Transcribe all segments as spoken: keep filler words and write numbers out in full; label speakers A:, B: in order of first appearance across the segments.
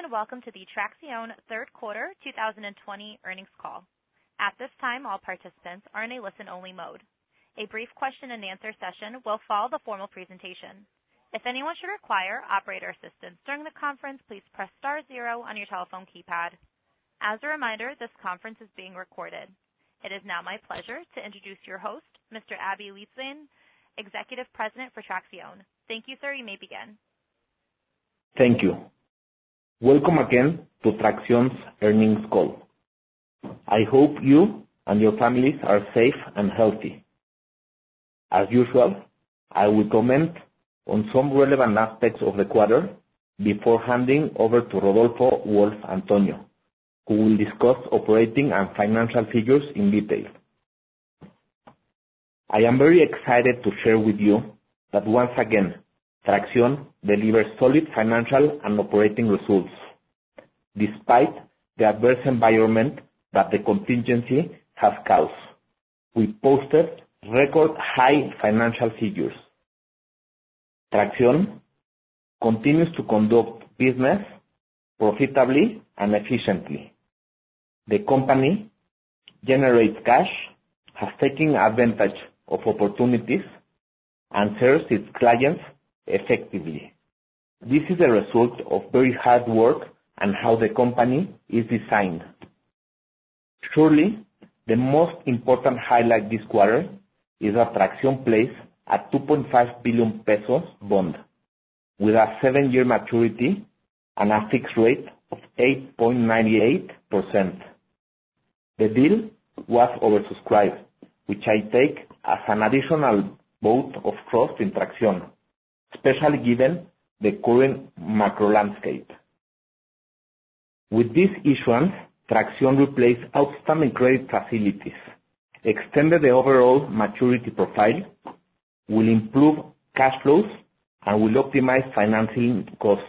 A: and welcome to the Traxión third quarter two thousand twenty earnings call. At this time, all participants are in a listen-only mode. A brief question-and-answer session will follow the formal presentation. If anyone should require operator assistance during the conference, please press star zero on your telephone keypad. As a reminder, this conference is being recorded. It is now my pleasure to introduce your host, Mister Aby Lijtszain, Executive President for Traxión. Thank you, sir. You may begin.
B: Thank you. Welcome again to Traxión's earnings call. I hope you and your families are safe and healthy. As usual, I will comment on some relevant aspects of the quarter before handing over to Rodolfo Wolf Antonio, who will discuss operating and financial figures in detail. I am very excited to share with you that once again, Traxión delivers solid financial and operating results, despite the adverse environment that the contingency has caused. We posted record high financial figures. Traxión continues to conduct business profitably and efficiently. The company generates cash, has taken advantage of opportunities, and serves its clients effectively. This is a result of very hard work and how the company is designed. Surely, the most important highlight this quarter is that Traxión placed a two point five billion pesos bond with a seven-year maturity and a fixed rate of eight point nine eight percent. The deal was oversubscribed, which I take as an additional vote of trust in Traxión, especially given the current macro landscape. With this issuance, Traxión replaced outstanding credit facilities, extended the overall maturity profile, will improve cash flows, and will optimize financing costs.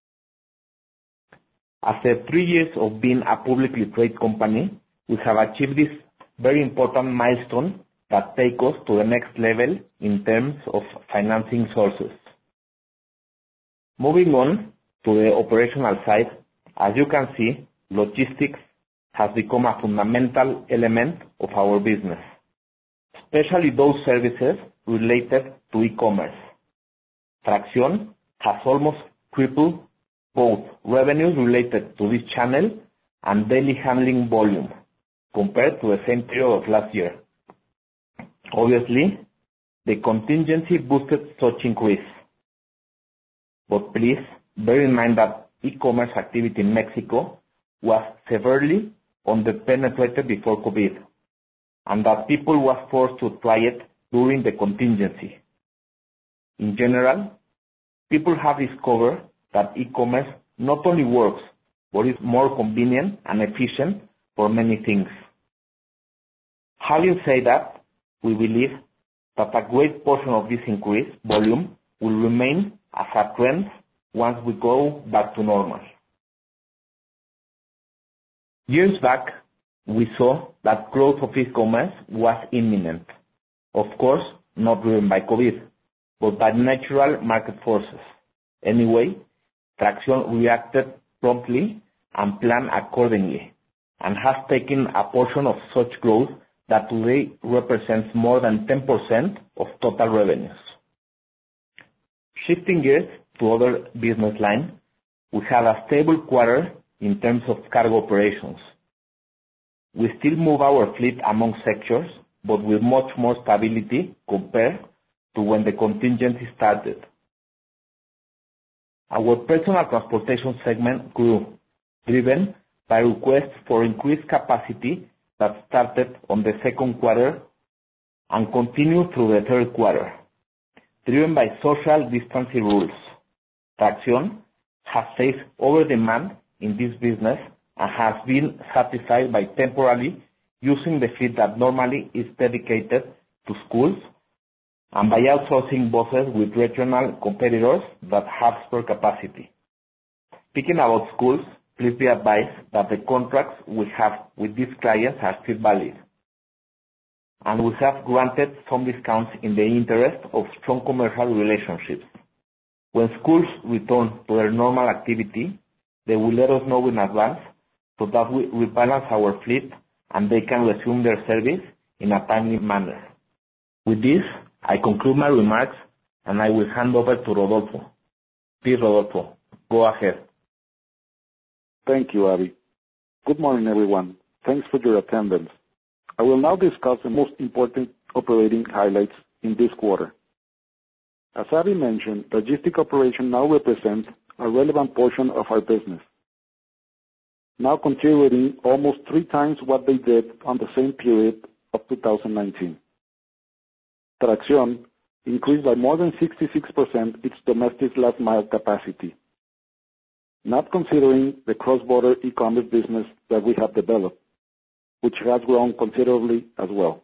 B: After three years of being a publicly traded company, we have achieved this very important milestone that takes us to the next level in terms of financing sources. Moving on to the operational side, as you can see, logistics has become a fundamental element of our business, especially those services related to e-commerce. Traxión has almost tripled both revenues related to this channel and daily handling volume compared to the same period of last year. Obviously, the contingency boosted such increase. But please bear in mind that e-commerce activity in Mexico was severely underpenetrated before COVID, and that people were forced to try it during the contingency. In general, people have discovered that e-commerce not only works, but is more convenient and efficient for many things. Having said that, we believe that a great portion of this increased volume will remain as a trend once we go back to normal. Years back, we saw that growth of e-commerce was imminent. Of course, not driven by COVID, but by natural market forces. Anyway, Traxión reacted promptly and planned accordingly, and has taken a portion of such growth that today represents more than ten percent of total revenues. Shifting gears to other business lines, we had a stable quarter in terms of cargo operations. We still move our fleet among sectors, but with much more stability compared to when the contingency started. Our personal transportation segment grew, driven by requests for increased capacity that started on the second quarter and continued through the third quarter, driven by social distancing rules. Traxión has faced over-demand in this business and has been satisfied by temporarily using the fleet that normally is dedicated to schools and by outsourcing buses with regional competitors that have spare capacity. Speaking about schools, please be advised that the contracts we have with these clients are still valid, and we have granted some discounts in the interest of strong commercial relationships. When schools return to their normal activity, they will let us know in advance so that we rebalance our fleet and they can resume their service in a timely manner. With this, I conclude my remarks and I will hand over to Rodolfo. Please, Rodolfo, go ahead.
C: Thank you, Aby. Good morning, everyone. Thanks for your attendance. I will now discuss the most important operating highlights in this quarter. As Aby mentioned, logistic operation now represents a relevant portion of our business, now contributing almost three times what they did on the same period of two thousand nineteen. Traxión increased by more than sixty-six percent its domestic last mile capacity, not considering the cross-border e-commerce business that we have developed, which has grown considerably as well.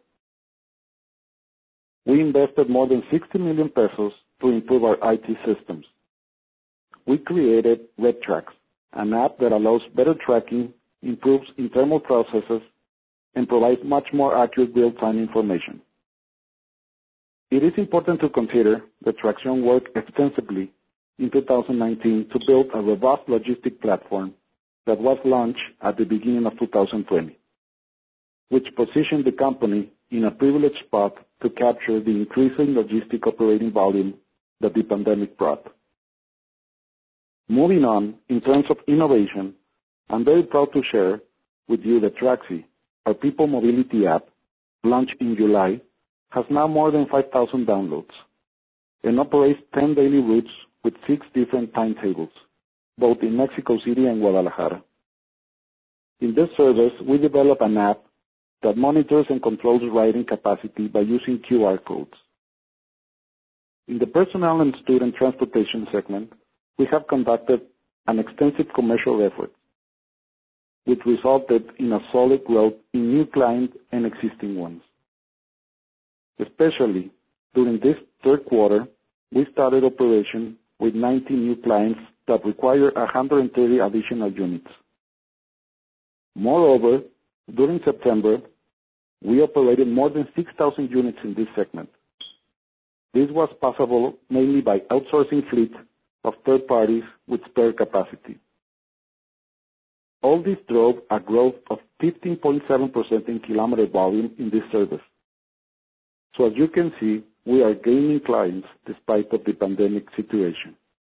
C: We invested more than sixty million pesos to improve our I T systems. We created RedTrax, an app that allows better tracking, improves internal processes, and provides much more accurate real-time information. It is important to consider that Traxión worked extensively in two thousand nineteen to build a robust logistic platform that was launched at the beginning of two thousand twenty, which positioned the company in a privileged spot to capture the increasing logistic operating volume that the pandemic brought. Moving on, in terms of innovation, I'm very proud to share with you that Traxi, our people mobility app, launched in July, has now more than five thousand downloads and operates ten daily routes with six different timetables, both in Mexico City and Guadalajara. In this service, we develop an app that monitors and controls riding capacity by using Q R codes. In the personnel and student transportation segment, we have conducted an extensive commercial effort, which resulted in a solid growth in new clients and existing ones. Especially during this third quarter, we started operation with ninety new clients that require one hundred thirty additional units. Moreover, during September, we operated more than six thousand units in this segment. This was possible mainly by outsourcing fleet of third parties with spare capacity. All this drove a growth of fifteen point seven percent in kilometer volume in this service. So as you can see, we are gaining clients despite of the pandemic situation.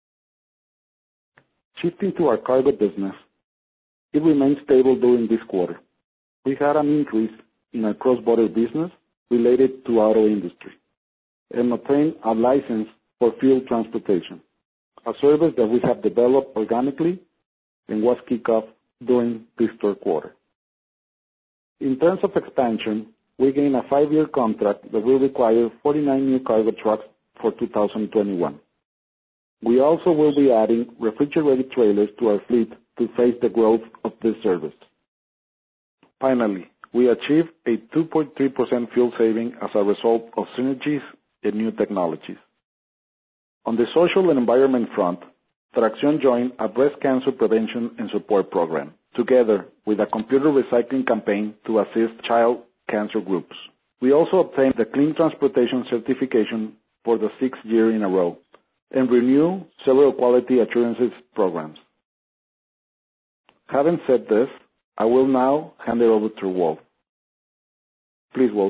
C: Shifting to our cargo business, it remained stable during this quarter. We had an increase in our cross-border business related to auto industry and obtained a license for fuel transportation, a service that we have developed organically and was kicked off during this third quarter. In terms of expansion, we gained a five-year contract that will require forty-nine new cargo trucks for two thousand twenty-one. We also will be adding refrigerated trailers to our fleet to face the growth of this service. Finally, we achieved a two point three percent fuel saving as a result of synergies and new technologies. On the social and environment front, Traxión joined a breast cancer prevention and support program, together with a computer recycling campaign to assist child cancer groups. We also obtained the Clean Transportation certification for the sixth year in a row and renew several quality assurances programs. Having said this, I will now hand it over to Wolf. Please, Wolf.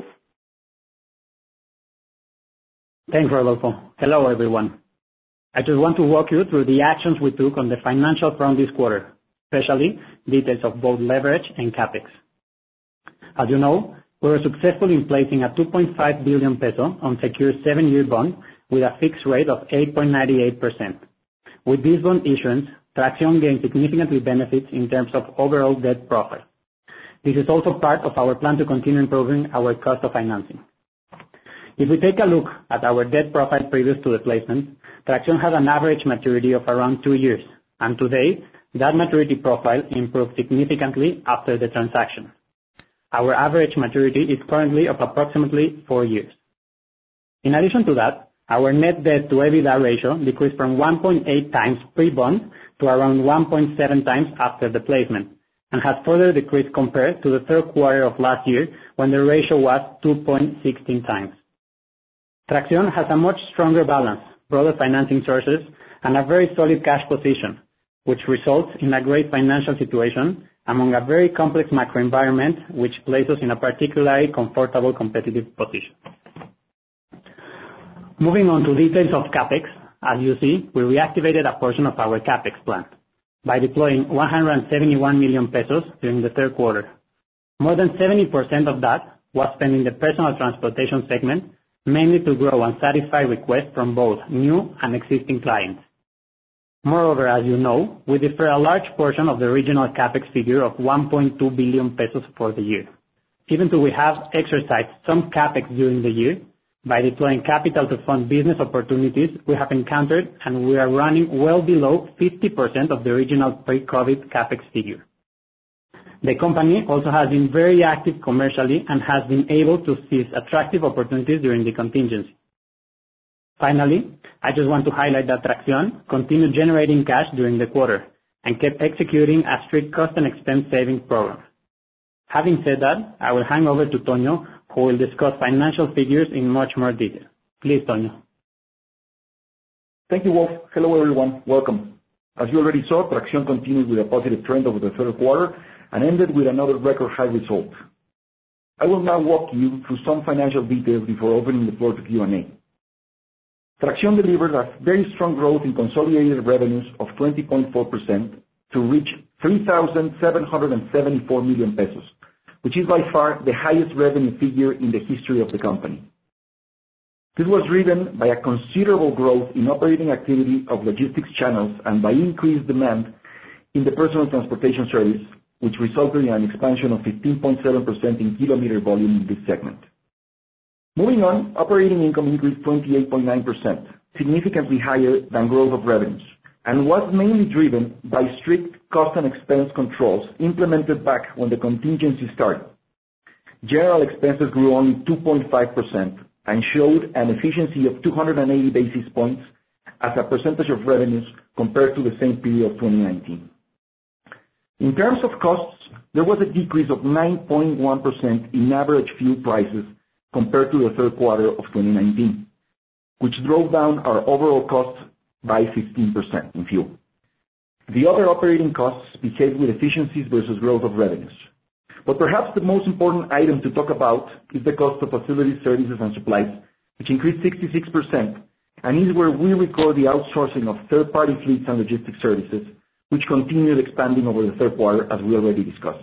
D: Thanks, Rodolfo. Hello, everyone. I just want to walk you through the actions we took on the financial front this quarter, especially details of both leverage and CapEx. As you know, we were successful in placing a two point five billion peso unsecured seven-year bond with a fixed rate of eight point nine eight percent. With this bond issuance, Traxión gained significantly benefits in terms of overall debt profile. This is also part of our plan to continue improving our cost of financing. If we take a look at our debt profile previous to the placement, Traxión has an average maturity of around two years, and today, that maturity profile improved significantly after the transaction. Our average maturity is currently of approximately four years. In addition to that, our net debt to EBITDA ratio decreased from one point eight times pre-bond to around one point seven times after the placement, and has further decreased compared to the third quarter of last year when the ratio was two point one six times. Traxión has a much stronger balance, broader financing sources, and a very solid cash position, which results in a great financial situation among a very complex macro environment, which places us in a particularly comfortable competitive position. Moving on to details of CapEx, as you see, we reactivated a portion of our CapEx plan by deploying one hundred seventy-one million pesos during the third quarter. More than seventy percent of that was spent in the personal transportation segment, mainly to grow and satisfy requests from both new and existing clients. Moreover, as you know, we defer a large portion of the original CapEx figure of one point two billion pesos for the year. Even though we have exercised some CapEx during the year, by deploying capital to fund business opportunities we have encountered, and we are running well below fifty percent of the original pre-COVID CapEx figure. The company also has been very active commercially and has been able to seize attractive opportunities during the contingency. Finally, I just want to highlight that Traxión continued generating cash during the quarter and kept executing a strict cost and expense saving program. Having said that, I will hand over to Tonio, who will discuss financial figures in much more detail. Please, Tonio.
E: Thank you, Wolf. Hello, everyone. Welcome. As you already saw, Traxión continued with a positive trend over the third quarter and ended with another record high result. I will now walk you through some financial details before opening the floor to Q and A. Traxión delivered a very strong growth in consolidated revenues of twenty point four percent to reach three thousand seven hundred seventy-four million pesos, which is by far the highest revenue figure in the history of the company. This was driven by a considerable growth in operating activity of logistics channels and by increased demand in the personal transportation service, which resulted in an expansion of fifteen point seven percent in kilometer volume in this segment. Moving on, operating income increased twenty-eight point nine percent, significantly higher than growth of revenues, and was mainly driven by strict cost and expense controls implemented back when the contingency started. General expenses grew only two point five percent and showed an efficiency of two hundred eighty basis points as a percentage of revenues compared to the same period of twenty nineteen. In terms of costs, there was a decrease of nine point one percent in average fuel prices compared to the third quarter of twenty nineteen, which drove down our overall costs by fifteen percent in fuel. The other operating costs behaved with efficiencies versus growth of revenues. But perhaps the most important item to talk about is the cost of facilities, services, and supplies, which increased sixty-six percent, and is where we record the outsourcing of third-party fleets and logistics services, which continued expanding over the third quarter, as we already discussed.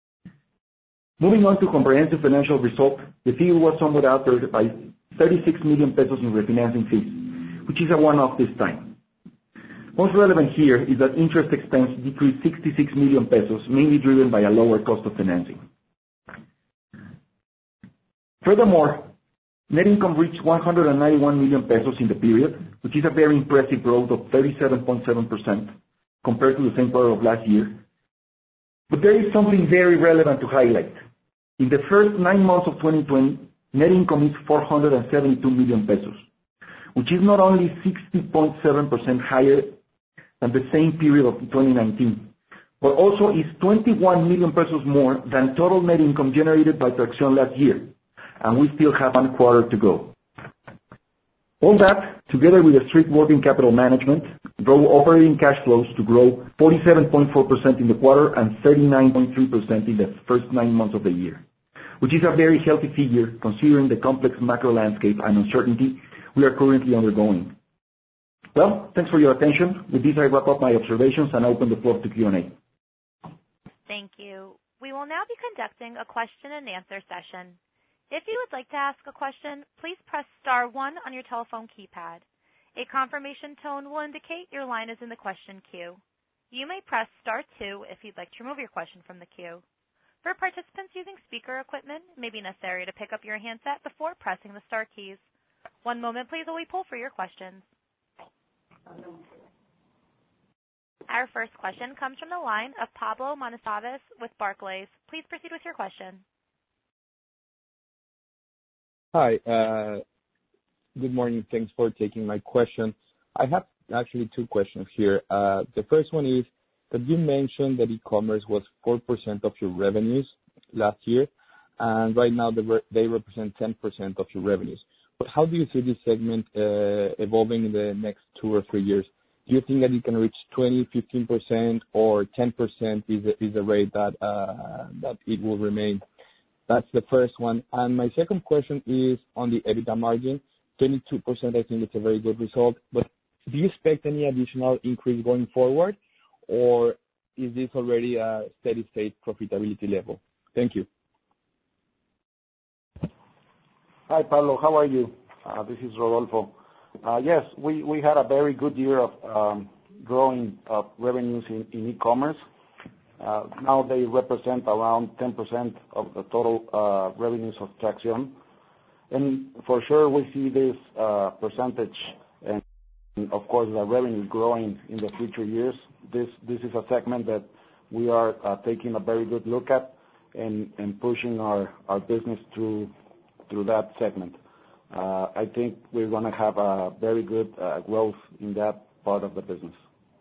E: Moving on to comprehensive financial result, the figure was somewhat altered by thirty-six million pesos in refinancing fees, which is a one-off this time. Most relevant here is that interest expense decreased sixty-six million pesos, mainly driven by a lower cost of financing. Furthermore, net income reached one hundred ninety-one million pesos in the period, which is a very impressive growth of thirty-seven point seven percent compared to the same quarter of last year. But there is something very relevant to highlight. In the first nine months of twenty twenty, net income is four hundred seventy-two million pesos, which is not only sixty point seven percent higher than the same period of twenty nineteen, but also is twenty-one million pesos more than total net income generated by Traxión last year, and we still have one quarter to go. All that, together with a strict working capital management, drove operating cash flows to grow forty-seven point four percent in the quarter and thirty-nine point three percent in the first nine months of the year, which is a very healthy figure considering the complex macro landscape and uncertainty we are currently undergoing. Well, thanks for your attention. With this, I wrap up my observations and open the floor to Q and A.
A: Thank you. We will now be conducting a question and answer session. If you would like to ask a question, please press star one on your telephone keypad. A confirmation tone will indicate your line is in the question queue. You may press star two if you'd like to remove your question from the queue. For participants using speaker equipment, it may be necessary to pick up your handset before pressing the star keys. One moment, please, while we pull for your questions. Our first question comes from the line of Pablo Manizales with Barclays. Please proceed with your question.
F: Hi. Uh, good morning. Thanks for taking my question. I have actually two questions here. Uh, the first one is that you mentioned that e-commerce was four percent of your revenues last year, and right now they, re- they represent ten percent of your revenues. But how do you see this segment uh, evolving in the next two or three years? Do you think that you can reach twenty, fifteen percent or ten percent is the, is the rate that uh, that it will remain? That's the first one. And my second question is on the EBITDA margin. twenty-two percent, I think it's a very good result. But do you expect any additional increase going forward, or is this already a steady state profitability level? Thank you.
C: Hi, Pablo. How are you? Uh, this is Rodolfo. Uh, yes, we, we had a very good year of um, growing uh, revenues in, in e-commerce. Uh, now they represent around ten percent of the total uh, revenues of Traxion. And for sure, we see this uh, percentage and, of course, the revenue growing in the future years. This this is a segment that we are uh, taking a very good look at and, and pushing our, our business through through that segment. Uh, I think we're going to have a very good uh, growth in that part of the business.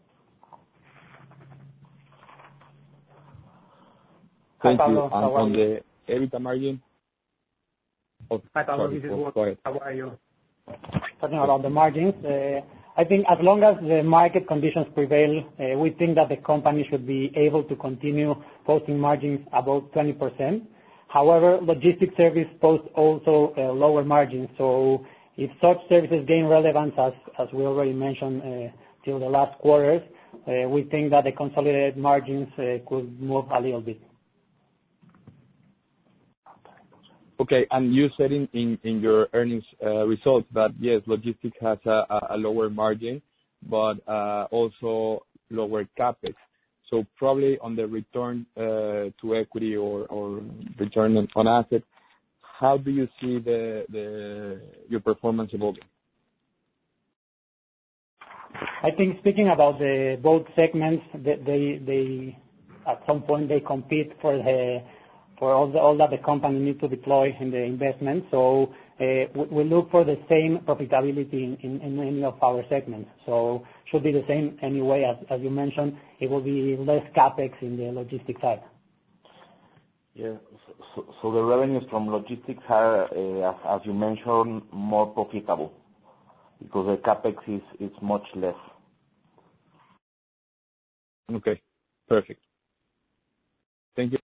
F: Thank
D: Hi,
F: you.
D: Pablo.
F: On,
D: How are
F: on
D: you?
F: the EBITDA margin? Oh,
D: Hi, Pablo.
F: sorry,
D: This is
F: go,
D: Wolf.
F: go ahead.
D: How are you? Talking about the margins, uh, I think as long as the market conditions prevail, uh, we think that the company should be able to continue posting margins above twenty percent. However, logistics service posts also uh, lower margins. So if such services gain relevance, as, as we already mentioned uh, till the last quarters, uh, we think that the consolidated margins uh, could move a little bit.
F: Okay, and you said in, in, in your earnings uh, results that, yes, logistics has a, a lower margin, but uh, also lower CapEx. So probably on the return uh, to equity or, or return on, on assets, how do you see the, the your performance evolving?
D: I think speaking about the both segments, they, they, they at some point they compete for the for all, the, all that the company needs to deploy in the investment. So uh, we, we look for the same profitability in, in, in any of our segments. So should be the same anyway, as, as you mentioned, it will be less CapEx in the logistics side.
B: Yeah. So, so the revenues from logistics are, uh, as, as you mentioned, more profitable because the CapEx is, is much less.
F: Okay, perfect. Thank you.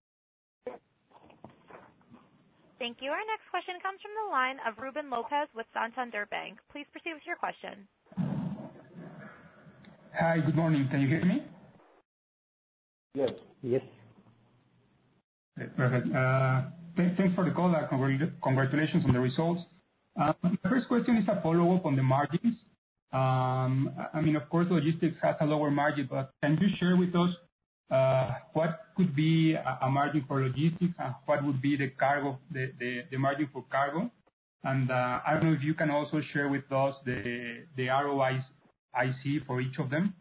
A: Thank you. Our next question comes from the line of Ruben Lopez with Santander Bank. Please proceed with your question.
G: Hi, good morning. Can you hear me?
C: Yes.
D: Yes.
G: Perfect. Uh, th- thanks for the call. Uh, congr- congratulations on the results. Uh, my first question is a follow-up on the margins. Um, I mean, of course, logistics has a lower margin, but can you share with us uh, what could be a, a margin for logistics and what would be the cargo, the, the, the margin for cargo? And uh, I don't know if you can also share with us the the R O I C for each of them.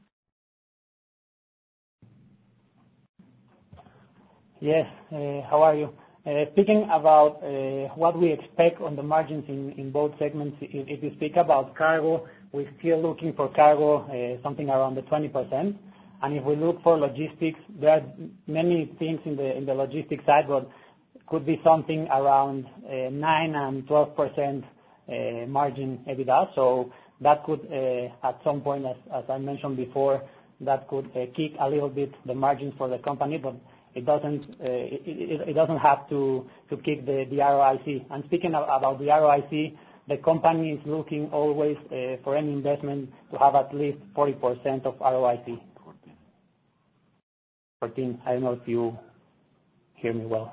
D: Yes. Uh, how are you? Uh, speaking about uh, what we expect on the margins in, in both segments, if, if you speak about cargo, we're still looking for cargo uh, something around the twenty percent. And if we look for logistics, there are many things in the in the logistics side, but could be something around uh, nine and twelve percent uh, margin EBITDA. So that could, uh, at some point, as, as I mentioned before, that could uh, kick a little bit the margins for the company, but it doesn't uh, it, it, it doesn't have to to kick the, the R O I C. And speaking of, about the R O I C, the company is looking always uh, for any investment to have at least forty percent of R O I C. fourteen. I don't know if you hear me well.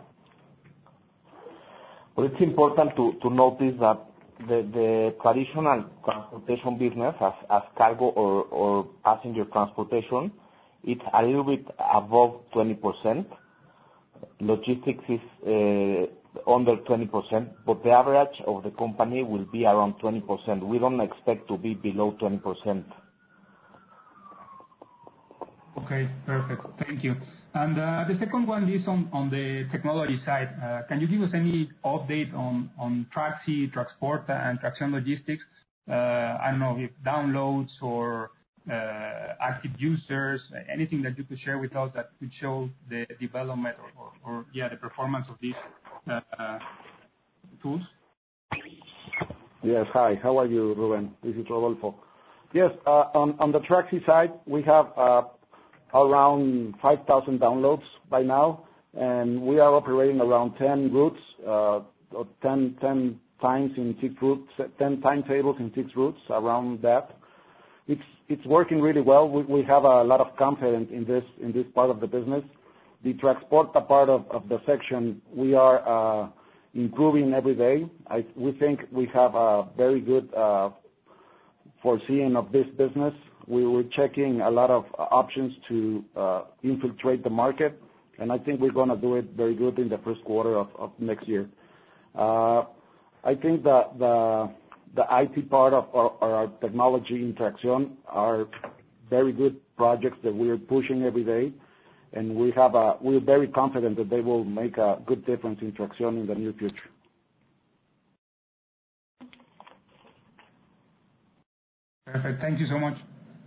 B: Well, it's important to, to notice that the, the traditional transportation business, as, as cargo or, or passenger transportation, it's a little bit above twenty percent. Logistics is uh, under twenty percent, but the average of the company will be around twenty percent. We don't expect to be below twenty percent.
G: Okay, perfect. Thank you. And uh, the second one is on, on the technology side. Uh, can you give us any update on, on Traxi, Traxporta, and Traxion Logistics? Uh, I don't know if downloads or uh, active users, anything that you could share with us that could show the development or, or, or yeah, the performance of these uh, uh, tools?
C: Yes. Hi. How are you, Ruben? This is Rodolfo. Yes. On the Traxy side, we have around five thousand downloads by now, and we are operating around ten routes, ten times in six routes, ten timetables in six routes, around that. It's working really well. We have a lot of confidence in this part of the business. The Traxporta part of the section, we are improving every day. We think we have a very good foreseeing of this business. We were checking a lot of options to infiltrate the market, and I think we're going to do it very good in the first quarter of next year. I think that the I T part of our technology in Traxión are very good projects that we are pushing every day, and we're very confident that they will make a good difference in Traxión in the near future.
G: Perfect. Thank you so much.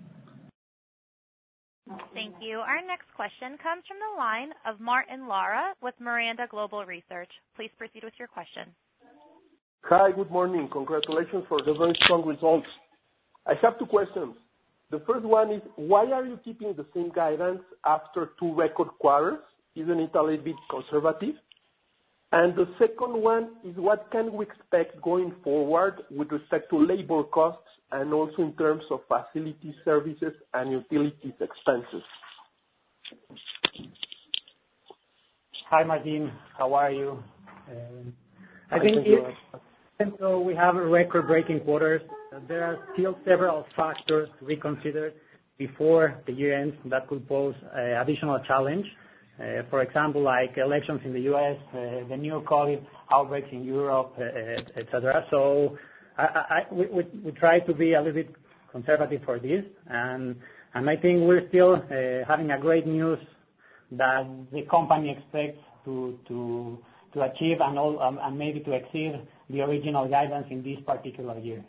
A: Thank you. Our next question comes from the line of Martin Lara with Miranda Global Research. Please proceed with your question.
H: Hi, good morning. Congratulations for the very strong results. I have two questions. The first one is, why are you keeping the same guidance after two record quarters? Isn't it a little bit conservative? And the second one is, what can we expect going forward with respect to labor costs and also in terms of facility services and utilities expenses?
D: Hi, Martin. How are you? Um, I think even though we have record-breaking quarters, there are still several factors to be considered before the year ends that could pose uh, additional challenge. Uh, for example, like elections in the U S, uh, the new COVID outbreaks in Europe, uh, et cetera. So I, I, we, we, we try to be a little bit conservative for this, and and I think we're still uh, having a great news that the company expects to to to achieve and all um, and maybe to exceed the original guidance in this particular year.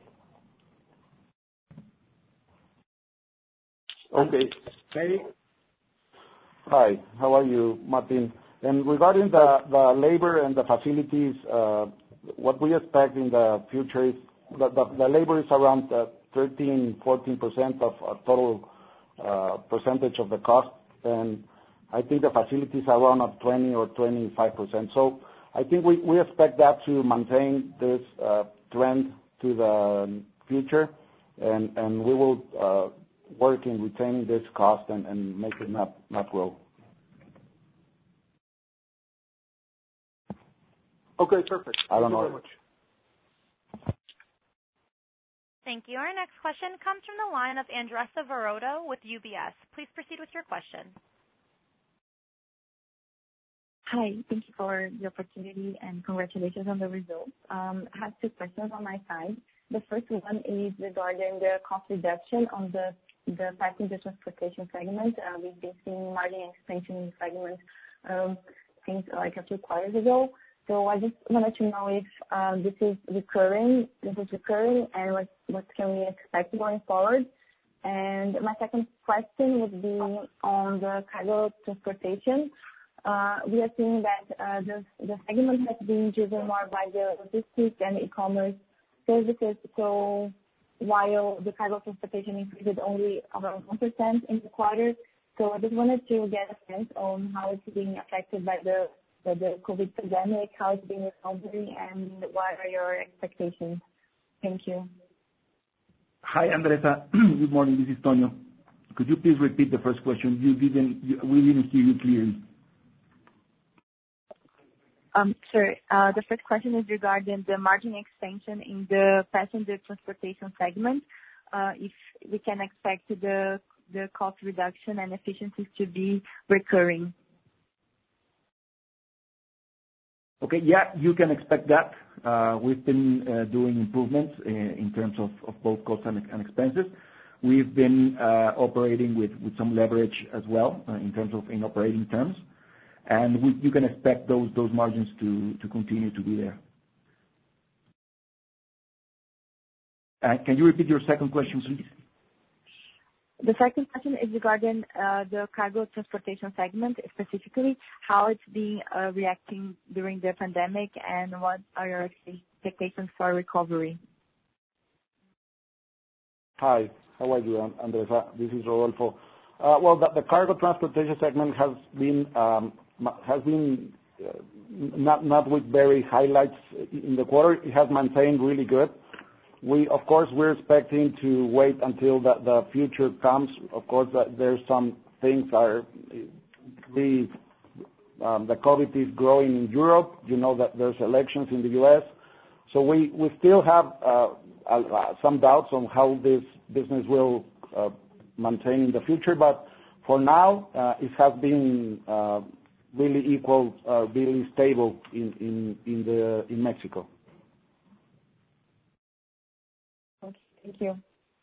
H: Okay.
C: Maybe. Hi, how are you, Martin? And regarding the, the labor and the facilities, uh, what we expect in the future is the, the, the labor is around uh, thirteen, fourteen percent of uh, total uh, percentage of the cost, and I think the facilities are around at twenty or twenty-five percent. So I think we, we expect that to maintain this uh, trend to the future, and, and we will uh, work in retaining this cost and, and make it not, not grow.
H: Okay, perfect.
C: I don't
H: Thank you
C: know.
H: very much.
A: Thank you. Our next question comes from the line of Andressa Varotto with U B S. Please proceed with your question.
I: Hi, thank you for the opportunity and congratulations on the results. Um, I have two questions on my side. The first one is regarding the cost reduction on the the passenger transportation segment. Uh, we've been seeing margin expansion in the segment um, since like a few quarters ago. So I just wanted to know if um, this is recurring, this is recurring, and what what can we expect going forward? And my second question would be on the cargo transportation. Uh, we are seeing that uh, the the segment has been driven more by the logistics and e-commerce services. So while the cargo transportation increased only around one percent in the quarter. So I just wanted to get a sense on how it's being affected by the by the COVID pandemic, how it's being recovering, and what are your expectations? Thank you.
E: Hi, Andressa. Good morning. This is Tonio. Could you please repeat the first question? You didn't. You, we didn't hear you clearly.
I: Um, sure. Uh, the first question is regarding the margin expansion in the passenger transportation segment. Uh, if we can expect the the cost reduction and efficiencies to be recurring.
E: Okay. Yeah, you can expect that. Uh, we've been uh, doing improvements in, in terms of, of both costs and, and expenses. We've been uh, operating with, with some leverage as well uh, in terms of in operating terms. And we, you can expect those those margins to, to continue to be there. Uh, can you repeat your second question, please?
I: The second question is regarding uh, the cargo transportation segment, specifically how it's been uh, reacting during the pandemic, and what are your expectations for recovery?
C: Hi. How are you, Andres? This is Rodolfo. Well, the cargo transportation segment has been not with very highlights in the quarter. It has maintained really good. We, of course, we're expecting to wait until the future comes. Of course, there's some things are the COVID is growing in Europe. You know that there's elections in the U S. So we still have some doubts on how this business will maintain in the future. But for now, it has been really equal, really stable in Mexico.
I: Okay, thank you.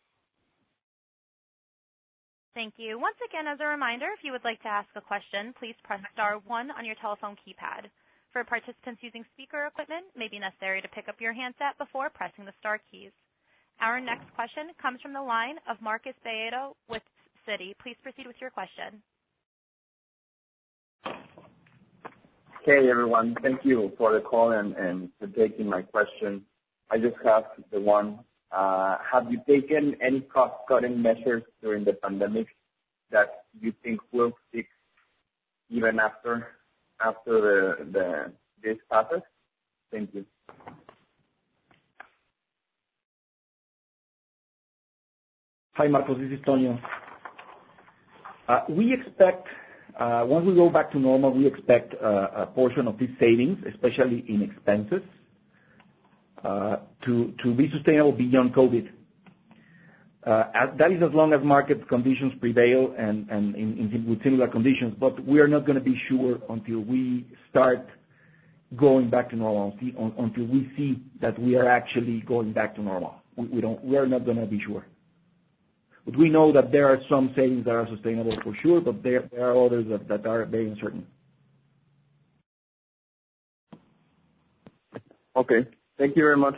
A: Thank you. Once again, as a reminder, if you would like to ask a question, please press star one on your telephone keypad. For participants using speaker equipment, it may be necessary to pick up your handset before pressing the star keys. Our next question comes from the line of Marcos Beto with Citi. Please proceed with your question.
J: Hey, everyone. Thank you for the call and, and for taking my question. I just have the one. Uh, have you taken any cost-cutting measures during the pandemic that you think will stick even after after the, the this passes? Thank you.
E: Hi, Marcos. This is Tonio. Uh, we expect, uh, once we go back to normal, we expect uh, a portion of these savings, especially in expenses, uh, to, to be sustainable beyond COVID. Uh, as, that is as long as market conditions prevail and, and in, in, with similar conditions, but we are not going to be sure until we start going back to normal, until we see that we are actually going back to normal. We, we, don't, we are not going to be sure. But we know that there are some savings that are sustainable for sure, but there, there are others that, that are very uncertain.
J: Okay. Thank you very much.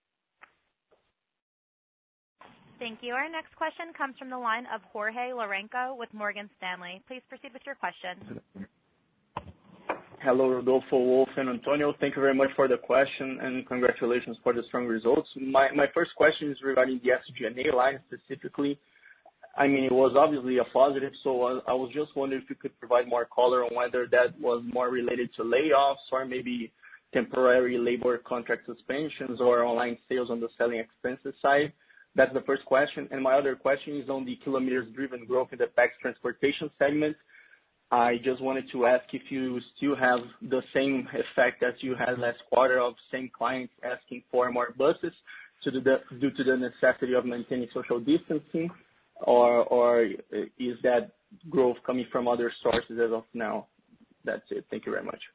A: Thank you. Our next question comes from the line of Jorge Lorenco with Morgan Stanley. Please proceed with your question.
K: Hello, Rodolfo, Wolf, and Antonio. Thank you very much for the question, and congratulations for the strong results. My, my first question is regarding the S G and A line specifically. I mean, it was obviously a positive, so I, I was just wondering if you could provide more color on whether that was more related to layoffs or maybe temporary labor contract suspensions or online sales on the selling expenses side. That's the first question. And my other question is on the kilometers driven growth in the P A X transportation segment. I just wanted to ask if you still have the same effect as you had last quarter of same clients asking for more buses to do the, due to the necessity of maintaining social distancing, or, or is that growth coming from other sources as of now? That's it. Thank you very much.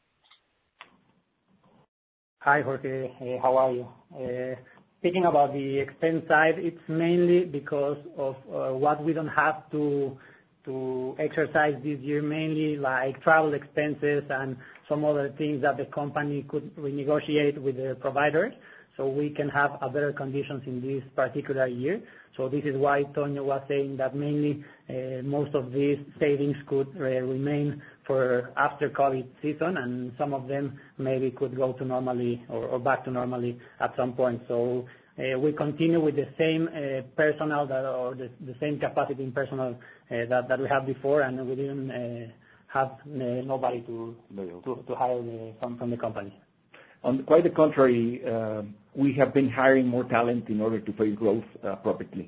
D: Hi, Jorge. Hey, how are you? Uh, speaking about the expense side, it's mainly because of uh, what we don't have to to exercise this year, mainly like travel expenses and some other things that the company could renegotiate with the providers, so we can have a better conditions in this particular year. So this is why Tonio was saying that mainly uh, most of these savings could uh, remain for after COVID season, and some of them maybe could go to normally or, or back to normally at some point. So uh, we continue with the same uh, personnel that, or the, the same capacity in personnel uh, that, that we had before, and we didn't uh, have uh, nobody to, to, to hire uh, from, from the company.
E: On quite the contrary, uh, we have been hiring more talent in order to face growth uh, appropriately.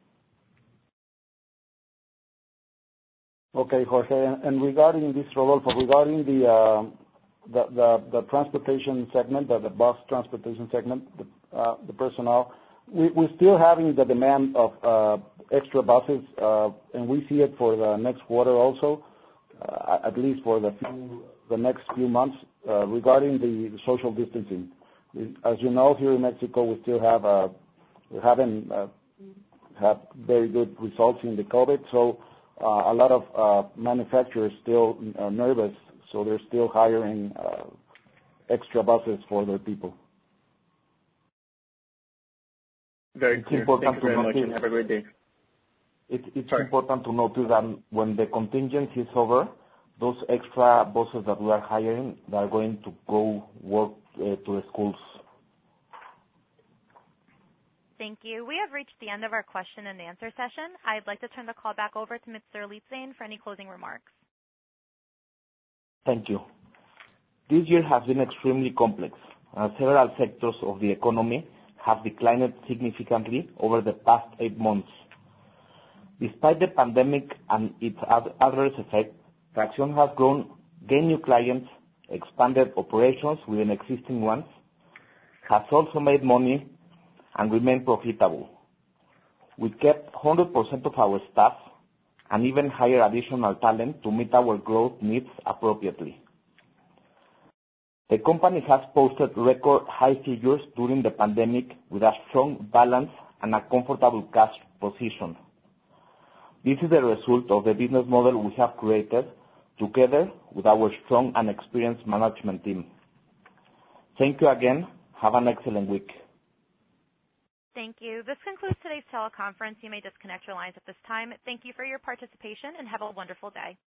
C: Okay, Jorge. And regarding this, Rodolfo, regarding the uh, the, the the transportation segment, the, the bus transportation segment, the, uh, the personnel, we, we're still having the demand of uh, extra buses, uh, and we see it for the next quarter also, uh, at least for the few, the next few months. Uh, regarding the, the social distancing, as you know, here in Mexico, we still have uh, we haven't uh, had very good results in the COVID, so uh, a lot of uh, manufacturers still uh, nervous, so they're still hiring uh, extra buses for their people.
K: Very clear. Thank you very much, and have a great day.
B: It, it's Sorry. important to notice that when the contingency is over, those extra buses that we are hiring, they are going to go work uh, to the schools.
A: Thank you. We have reached the end of our question and answer session. I'd like to turn the call back over to Mister Litzlein for any closing remarks.
B: Thank you. This year has been extremely complex, and several sectors of the economy have declined significantly over the past eight months. Despite the pandemic and its adverse effects, Traxión has grown, gained new clients, expanded operations within existing ones, has also made money, and remained profitable. We kept one hundred percent of our staff and even hired additional talent to meet our growth needs appropriately. The company has posted record high figures during the pandemic with a strong balance and a comfortable cash position. This is the result of the business model we have created together with our strong and experienced management team. Thank you again. Have an excellent week.
A: Thank you. This concludes today's teleconference. You may disconnect your lines at this time. Thank you for your participation and have a wonderful day.